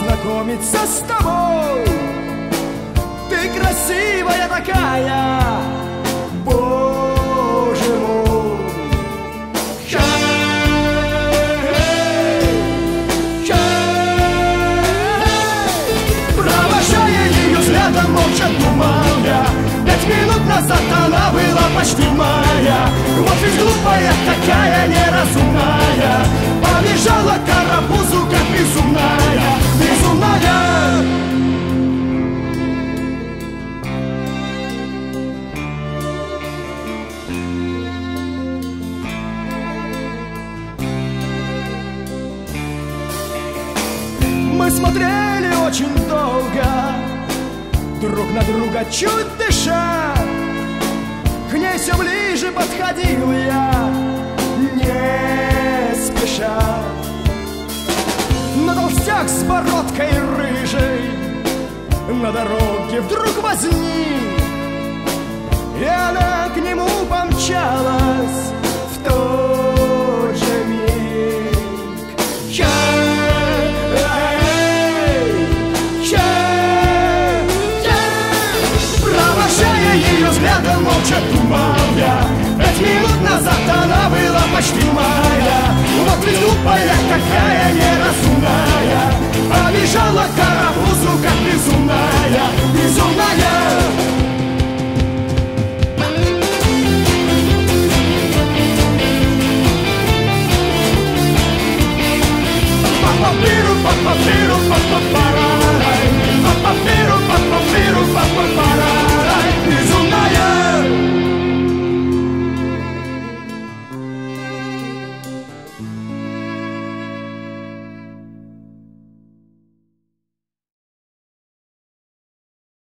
познакомиться с тобой. Ты красивая такая, Боже мой. Провожая ее взглядом, молча думал я, 5 минут назад она была почти моя. Вот ведь глупая такая, неразумная, побежала к арбузу, как безумная, безумная. Мы смотрели очень долго, друг на друга чуть дыша. К ней все ближе подходил я, не спеша. Но толстяк с бородкой рыжей на дороге вдруг возник, и она к нему помчалась в тот же миг. Провожая ее взглядом, молча думал я, 5 минут назад она была почти моя. Вот ведь глупая какая, не